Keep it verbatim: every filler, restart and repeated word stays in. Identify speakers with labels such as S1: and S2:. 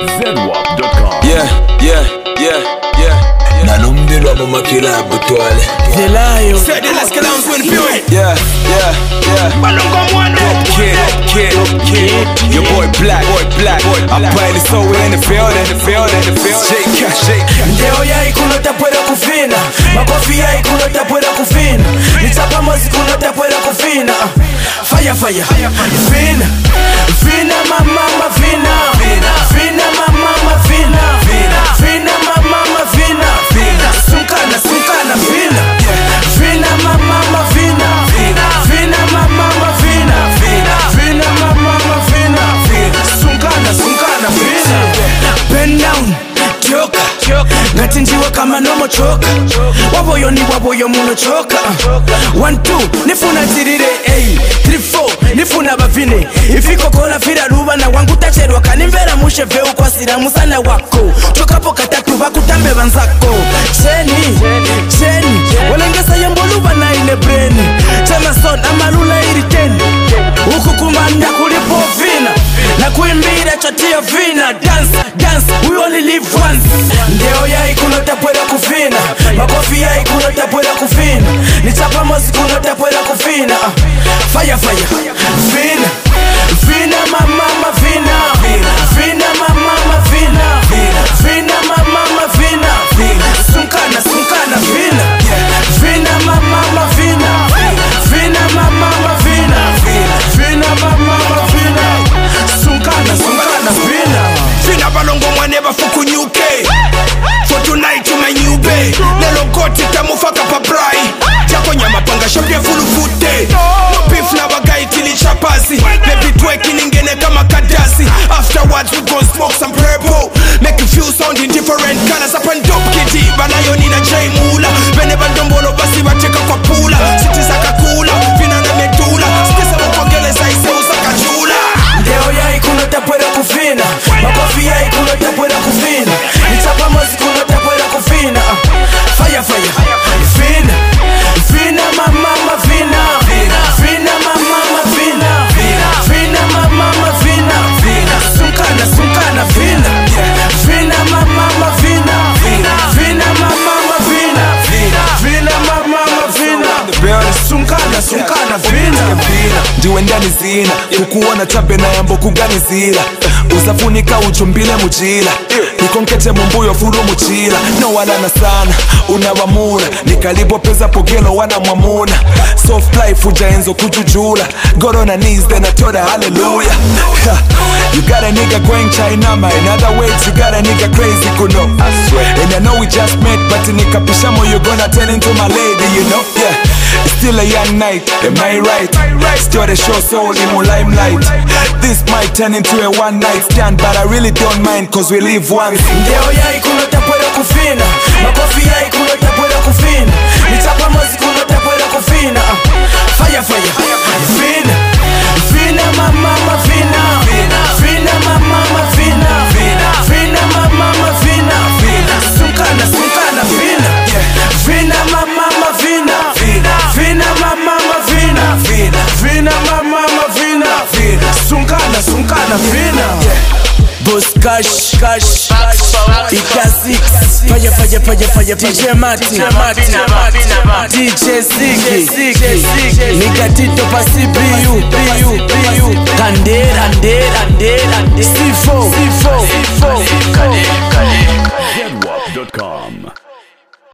S1: zedwap dot com.
S2: Yeah, yeah, yeah, yeah. Nalumdilwa mu makila butwale.
S3: The Lion.
S2: Say the let's get down to the period. Yeah, yeah, yeah. Kid, kid, kid. Your boy Black, boy Black. I'm playing it so in the field, in the field, in the field. Shake, shake.
S3: Ndeo ya ikunota pueda kufina. Makofi ya ikunota pueda kufina. Nichapa mozi kunota pueda kufina. Fire, fire. Fina, fina mama fina. Fina mama fina. Fina mama fina. Sunkana, sunkana fina. Fina mama fina. Fina mama fina. Fina mama fina. Sunkana, sunkana fina. Bend down. Choka, ngati njiwe kama nomo choka. Waboyo ni waboyo muno choka. One, two, nifuna tirire hey. Three, four, nifuna bavine. Ifiko kola fira ruba na wangu tachedwa. Kanimvera mushe veu kwa sira musana wako. Choka po katatu bakutambe banzako. Cheni, cheni walengesa yamboluba na ile brain. Chama son amalula iriteni. Uku kumanda kulipo vina. Na kuimbira chotia vina. Dance, dance, we only live once. Ndeo ya ikunota pueda kufina. Makofi ya ikunota pueda kufina. Nichapa mozi kunota pueda kufina. Fire, fire, fina. Fina mama fina. Fina mama fina. Fina mama fina. Sunkana, sunkana fina. Fina mama fina. Fina mama fina. Fina mama fina. Sunkana, sunkana fina.
S2: Fina balongo mwane bafuku nyuke. For tonight to my new bay. Lelo koti tamufaka pa brai. Jako nyama panga shambia fulu fute. No beef na bagai tili chapasi. Baby twerk iningene kama kadasi. Afterwards we gon' smoke some purple. Make you feel sounding different colors. Up and dope kitty. Banayo nina jay mula. Bene bandombolo basi wateka kwa pula. Siti saka kula. Fina na medula. Spesa mkongele zaise usaka chula.
S3: Ndeo ya ikunota pueda kufina. Makofi ya ikunota pueda kufina. Nichapa mozi kunota pueda kufina. Fire, fire, fina. Fina mama fina. Fina mama fina. Fina mama fina. Sunkana, sunkana fina. Fina mama fina. Fina mama fina. Fina mama fina. Sunkana, sunkana fina.
S2: Ndiwe ndani zina kukuona tabe na yambo kuganizira. Uzafunika uchumbile mujila. Nikonkete mumbuyo furu muchila. No wanana sana, unawamura. Nikalibo peza pogelo wana mwamuna. Soft life ujaenzo kujujula. God on her knees then I told her hallelujah. You got a nigga going China ma. In other words you got a nigga crazy kuno. I swear. And I know we just met but nikapishamo you gonna turn into my lady you know. Yeah. It's still a young night, am I right? Still the show soul in my limelight. This might turn into a one night stand, but I really don't mind cause we live once.
S3: Ndeo ya ikunota pueda kufina. Makofi ya ikunota pueda kufina. Nichapa mozi kunota pueda kufina. Fire, fire, fina. Fina mama fina. Fina mama fina. Fina mama fina. Sunkana, sunkana fina. Fina mama fina. Fina mama fina. Fina mama fina. Sunkana, sunkana fina. Boss Cash, Cash, Ika six. Fire, fire, fire, fire. D J Martin, D J Ziggy, Nigga Tito Pasi B U, B U, B U. Kandera, Kandera, Kandera. C four, C four, C four.
S1: zedwap dot com.